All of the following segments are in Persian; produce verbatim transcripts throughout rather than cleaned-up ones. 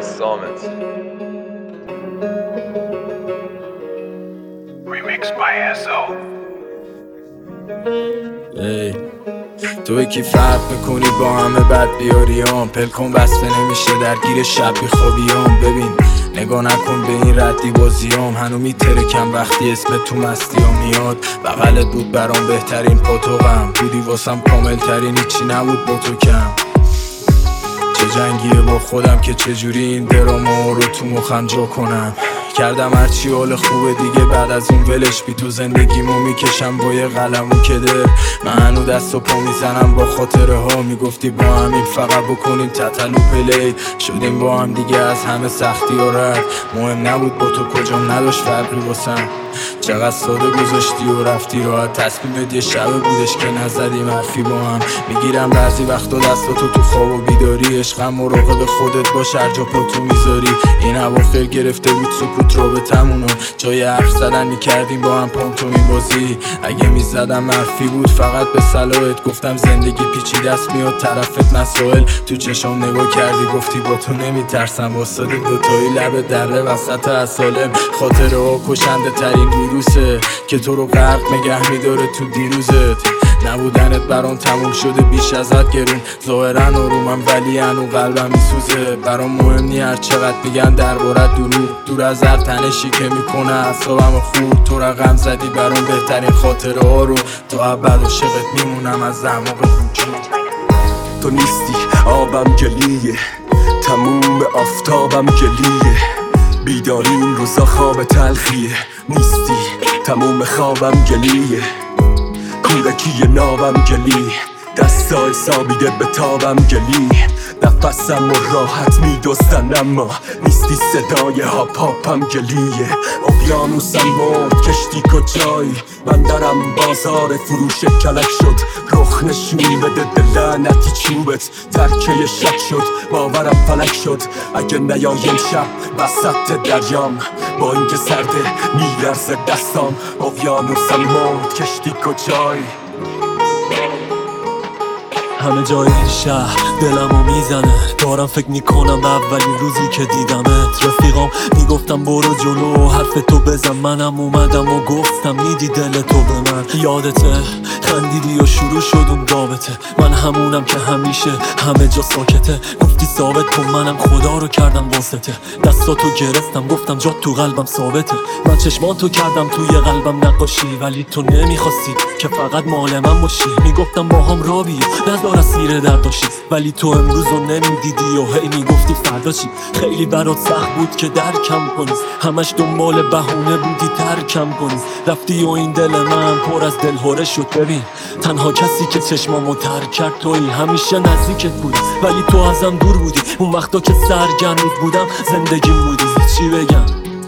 Summit. Remixed by S O. ای توی کی فرق میکنی با همه بد بیاریام، پلکن بسته نمیشه درگیر شب بی خوابیام. ببین نگاه نکن به این ردی بازیام، هنو میترکم وقتی اسم تو مستیام میاد. بغلت بود برام بهترین پاتوقم، بودی واسم کامل ترین، هیچی نبود با تو کم. چه جنگیه با خودم که چجوری این دراما رو تو مخم جا کنم. کردم هرچی حال خوبه دیگه، بعد از اون ولش بی تو زندگیمو میکشم با یه قلم و کدر. من هنو دست و پا میزنم با خاطره ها، میگفتی با همین فقط بکنیم تتلو پلی. شدیم با هم دیگه از همه سختی ها رد، مهم نبود با تو کجام نداشت فرقی واسم. چقدر ساده گذاشتی و رفتی راحت، تصمیمت یه شبه بودش که نزدیم حرفی با هم. میگیرم بعضی وقتا دستاتو تو خواب و بیداری، عشقم مراقب خودت باش هر جا پاتو میذاری. این اواخر گرفته بود سکوت رابطمونو، جای حرف زدن میکردیم با هم پانتومین بازی. اگه میزدم حرفی بود فقط به صلاحت، گفتم زندگی پیچیده است میاد طرفت مسائل. تو چشام نگاه کردی گفتی با تو نمیترسم، واسه دوتایی لب دره وسط اسالم. خاطره ها کشنده ترین ویروسه که تو رو غرق نگه میداره تو دیروزت. نبودنت برام تموم شده بیش ازت گرون، ظاهرا آرومم ولی هنو قلبم میسوزه. برام مهم نی هر چقدر میگن دربارت دروغ، دور از هر تنشی که میکنه اعصابم خورد. تو رقم زدی برام بهترین خاطره ها رو، تا ابد عاشقت میمونم از اعماق وجود. تو نیستی آبم گلیه، تموم آفتابم گلیه. بیداری این روزا خواب تلخیه، نیستی تموم خوابم گلیه. کودکی نابم گلی، دستای سابیده به تابم گلی. نفسم و راحت میدوستن اما نیستی صدای هاپ هاپم گلیه. اقیانوسم مرد کشتی کجایی، من درم بازار فروش کلک شد. رخ نشون بده دلعنتی چوبت، ترکه شک شد باورم فلک شد. اگه نیایم شب وسط دریام، با اینکه سرده میلرزه دستام. اقیانوسم مرد کشتی کجایی. همه جای این شهر دلمو میزنه، دارم فکر میکنم به اولین روزی که دیدمت. رفیقام میگفتم برو جلو حرف تو بزن، منم اومدم و گفتم میدی دل تو به من. یادته خندیدی و شروع شد اون رابطه، من همونم که همیشه همه جا ساکته. گفتی ثابت کن منم خدا رو کردم واسطه، دستاتو گرفتم گفتم جات تو قلبم ثابته. من چشماتو کردم توی قلبم نقاشی، ولی تو نمیخواستی که فقط مال من باشی. میگفتم با هم را بیا نذار اسیر درداشی، ولی تو امروز رو نمیدیدی و هی میگفتی فردا چی. خیلی برات سخت بود که درکم کنی، همش دنبال بهونه بودی ترکم کنی. رفتی و این دل من پر از دلهوره شد. ببین تنها کسی که چشمامو ترک کرد تویی، همیشه نزدیکت بودی ولی تو ازم دور بودی. اون وقتا که سرگرم بودم زندگیم بودی. چی بگم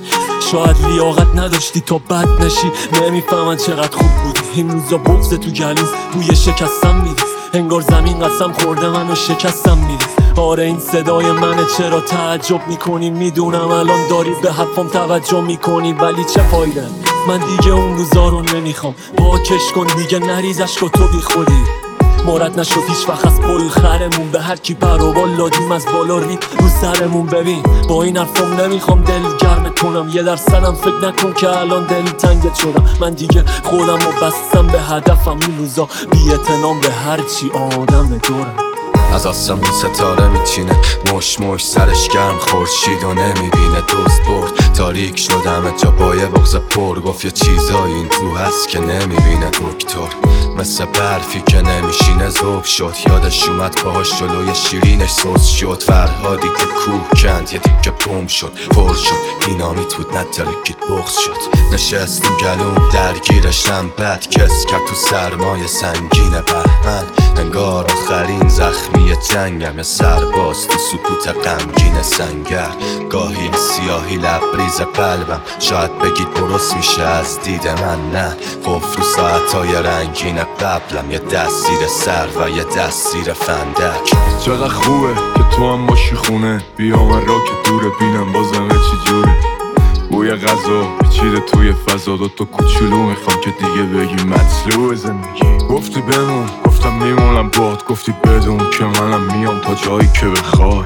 شاید لیاقت نداشتی تا بد نشی، نمیفهمن چقدر خوب بودی. این روزا بغض تو گلوم بوی شکستم میدی، انگار زمین قسم خورده منو شکستم میدی. آره این صدای منه چرا تعجب میکنی، میدونم الان داری به حرفم توجه میکنی، ولی چه فایده. من دیگه اون روزا رو نمیخوام، واکش کن دیگه نریز عشق تو بی خودی. مورد نشد هیچ وقت از پل خرمون، به هر کی پر و بال لادیم از بالا رید رو سرمون. ببین با این حرفم نمیخوام دل گرمت کنم، یه درصدم فکر نکن که الان دل تنگت شدم. من دیگه خودم و بستم به هدفم، این روزا بی اعتنام به هر چی آدم دورم. از آسمون ستاره میچینه، مش مش سرش گرم خورشید و نمیبینه. دوست برد تاریک شدم جا با یه بغض پر، گفت یه چیزایی این تو هست که نمیبینه دکتر. مثل برفی که نمیشینه ذوب شد، یادش اومد پاهاش جلوی شیرینش سوز شد. فرهادی که کوه کند یه دیگه بوم شد، پر شد دینامیت بود نترکید بغض شد. نشستیم گلوم درگیرش نم بد کس کرد تو سرمایه سنگین بهمن. انگار آخرین زخمی جنگم، یه سرباز تو سکوت غمگین سنگر. گاهی سیاهی لبریز قلبم، شاید بگید درست میشه از دید من نه. قفل رو ساعتای رنگین قبلم، یه دست زیر سر و یه دست زیر فندک. چقدر خوبه که تو هم باشی خونه، بیا من را که دوره بینم بازم چی جوره. بوی غذا پیچیده توی فضا، دوتا کوچولو میخوام که دیگه بگی مطلوب زندگی. گفتی بمون گفتم میمونم باد، گفتی بدون که منم میام تا جایی که بخوای.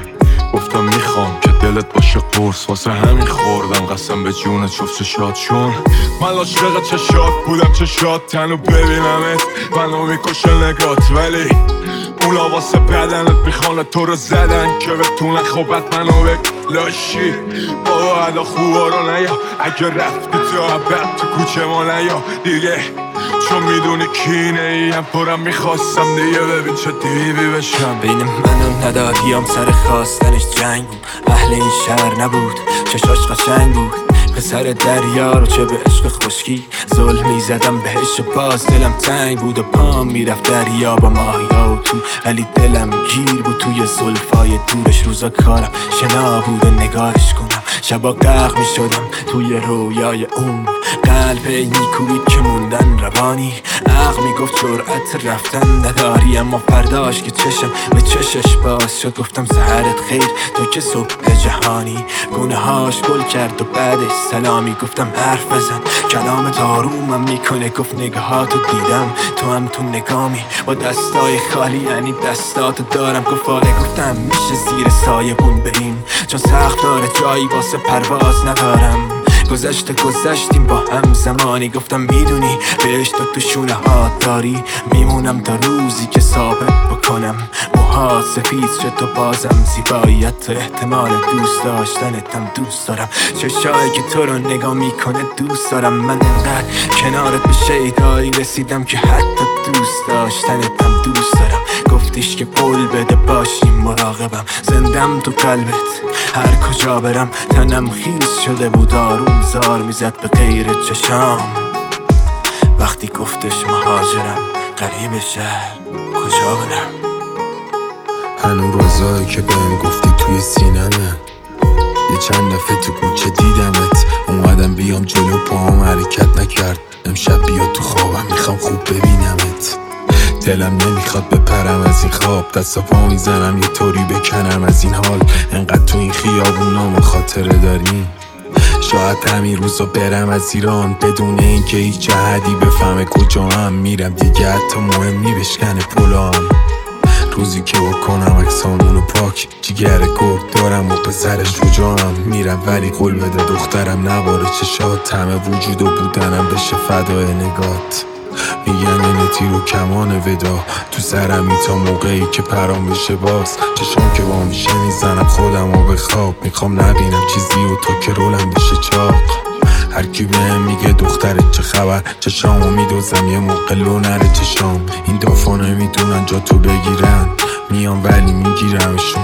گفتم میخوام که دلت باشه قرص، واسه همین خوردم قسم به جون جفت چشات، چون من عاشق چشات بودم، چشات تنو ببینمت منو میکشه نگات، ولی اونا واسه بدنت میخوان تو رو زدن که بتونن خوبت منو بلاشی. بابا ادا خوبا رو نیا، اگه رفتی تو عبد تو کوچه ما نیا دیگه، چون میدونی کینه ایم پرم میخواستم دیگه ببین چه دیوی بشم. بین منم ندادیم سر خواستنش جنگ بود، اهل این شهر نبود چشاش قشنگ بود، پسر دریا رو چه به عشق خشکی ظلم میزدم بهش و باز دلم تنگ بود و پام میرفت دریا با ماهیا و تو، ولی دلم گیر بود توی زلفای دورش، روزا کارم شنا بود و نگاهش کنم، شبا غرق میشدم توی رویای اون، قلب نیکویی که موندن روانی، عقل میگفت جرأت رفتن نداری، اما فرداش که چشم به چشش باز شد گفتم سحرت خیر تو که صبح جهانی، گونه هاش گل کرد و بعدش سلامی، گفتم حرف بزن کلامت آرومم میکنه، گفت نگاهاتو دیدم تو هم تو نگامی، با دستای خالی یعنی دستاتو دارم، گفت آره، گفتم میشه زیر سایه بون بریم چون سخت داره جایی واسه پرواز ندارم، گذشته گذشتیم با هم زمانی، گفتم میدونی بهش تو تو شونه ها داری، میمونم تا روزی که ثابت بکنم موهات سفید شد تو بازم زیباییت و احتمال دوست داشتنتم دوست دارم، چشایی که تو رو نگاه میکنه دوست دارم، من انقدر کنارت به شیدایی رسیدم که حتی دوست داشتنتم دوست دارم، گفتیش که قول بده باشیم مراقبم، زندم تو قلبت هر کجا برم، تنم خیس شده بود آروم زار میزد به غیر چشام، وقتی گفتش مهاجرم غریب شهر کجا برم. هنو روزایی که بهم گفتی توی سینمه، یه چند دفعه تو کوچه دیدمت، اومدم بیام جلو پاهم حرکت نکرد، امشب بیا تو خوابم میخوام خوب ببینمت، دلم نمیخواد بپرم از این خواب، دست و پا میزنم یه طوری بکنم از این حال، انقدر تو این خیابونا ما خاطره داریم، شاید همین روزا برم از ایران بدون اینکه هیچ جهدی بفهمه کجا هم میرم دیگه، حتی مهمی بشکنه پلام، روزی که بکنم اکسامونو پاک، جیگر گرد دارم و پسرش شجاعم، میرم ولی قول بده دخترم نباره چشات، همه وجود و بودنم بشه فدای نگات، میگن اینه تیر و کمان ودا تو سرمی تا موقعی که پرام بشه باز، چشم که با میشه میزنم خودم و به خواب، میخوام نبینم چیزی و تا که رولم بشه چاق، هر کی بهم میگه دخترت چه خبر، چشامو میدوزم یه موقع لو نره چشام، این دافا نمیدونن جا تو بگیرن، میام ولی میگیرمشون،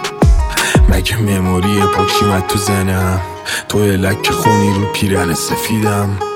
مگه مموری پاکشیمت تو زنم، تو لک خونی رو پیرن سفیدم.